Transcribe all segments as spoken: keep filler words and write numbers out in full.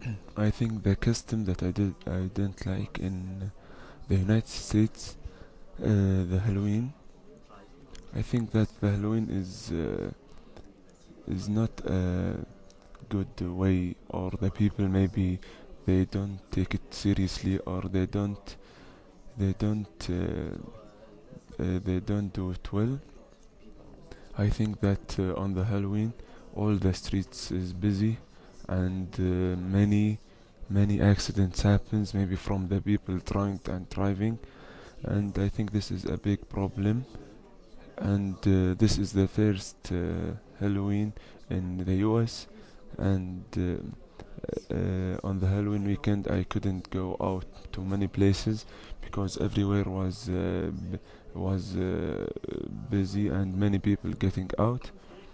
I think the custom that I did I didn't like in the United States, uh, the Halloween. I think that the Halloween is uh, is not a good way, or the people maybe they don't take it seriously, or they don't they don't uh, uh, they don't do it well. I think that uh, on the Halloween, all the streets is busy, and uh, many many accidents happens maybe from the people trying and driving, and I think this is a big problem. And uh, this is the first uh, Halloween in the U S, and uh, uh, on the Halloween weekend I couldn't go out to many places because everywhere was uh, b- was uh, busy and many people getting out.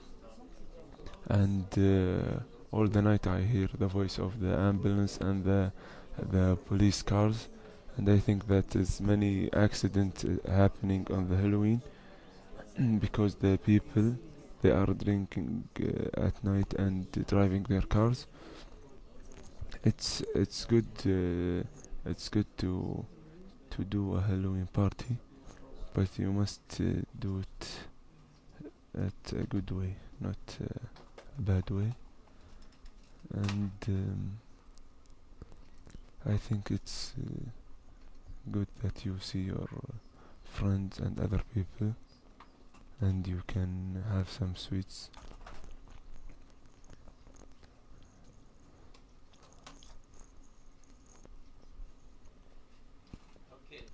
And uh, all the night I hear the voice of the ambulance and the the police cars, and I think that is many accidents uh, happening on the Halloween because the people they are drinking uh, at night and driving their cars. It's it's good uh, it's good to to do a Halloween party, but you must uh, do it at a good way, not uh, a bad way. And um, I think it's uh, good that you see your uh, friends and other people, and you can have some sweets